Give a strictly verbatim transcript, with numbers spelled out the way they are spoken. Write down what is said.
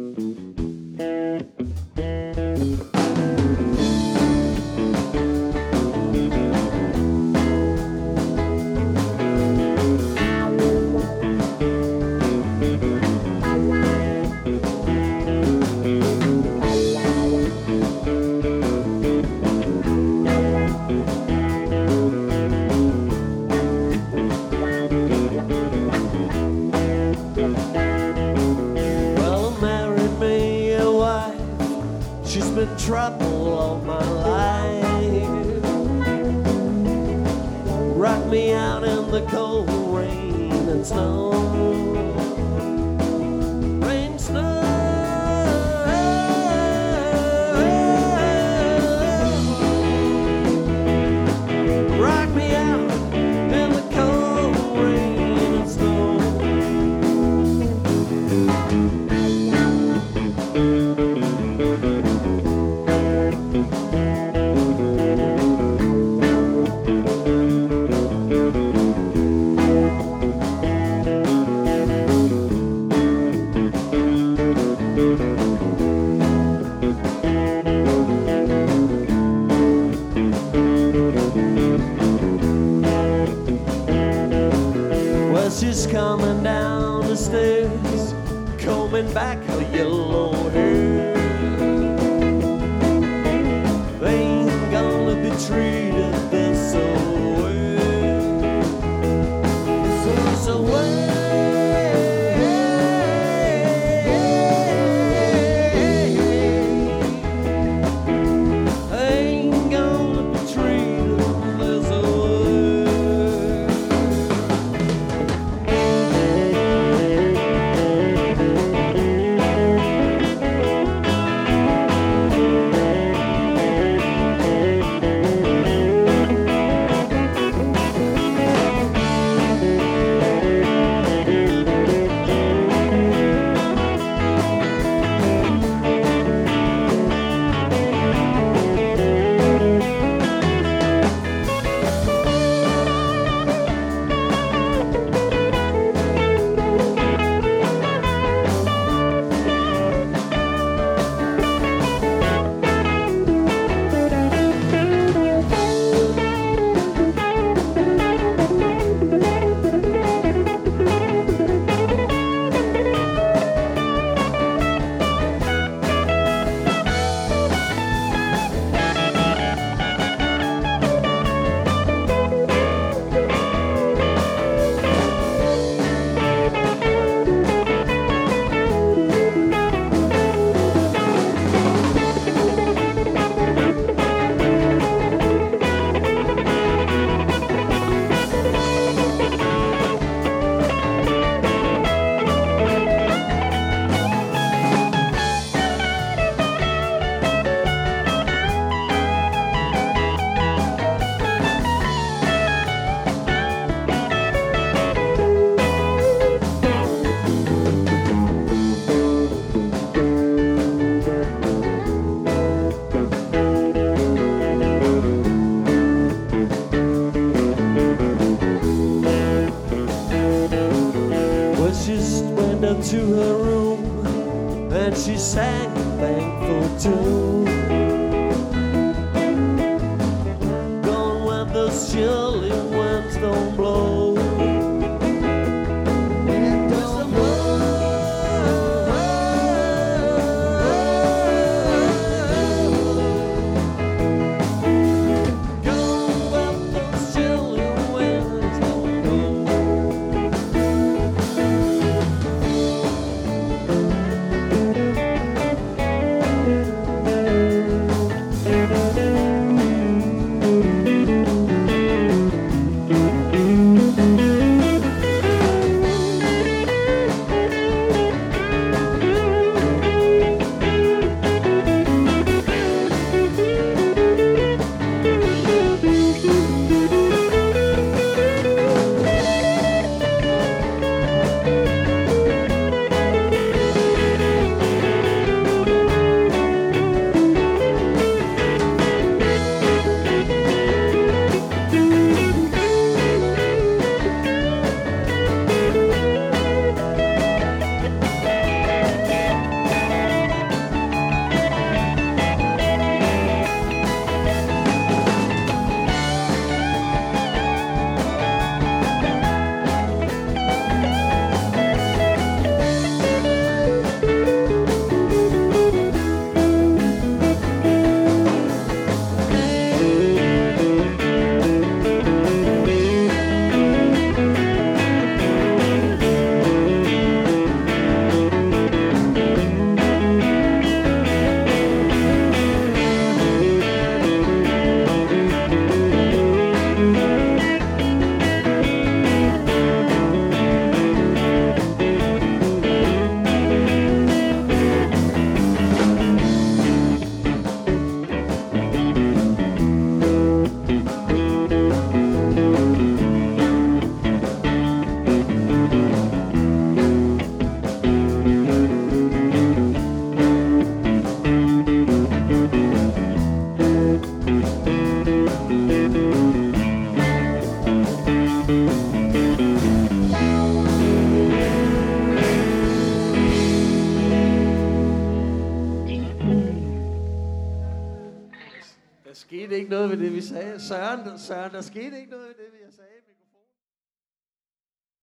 Trouble all my life, rock me out in the cold rain and snow, rain, snow, rock me out in the cold rain and snow. She's coming down the stairs, combing back her yellow hair. Ain't gonna be treated this way, this way. Ain't gonna be treated this way. To her room and she sang a thankful tune, gone when the chilly winds don't blow. It doesn't blow. Gone when the chilly winds don't blow. Mm-hmm. skete ikke noget ved det, vi sagde. Søren, der, Søren, der skete ikke noget ved det, vi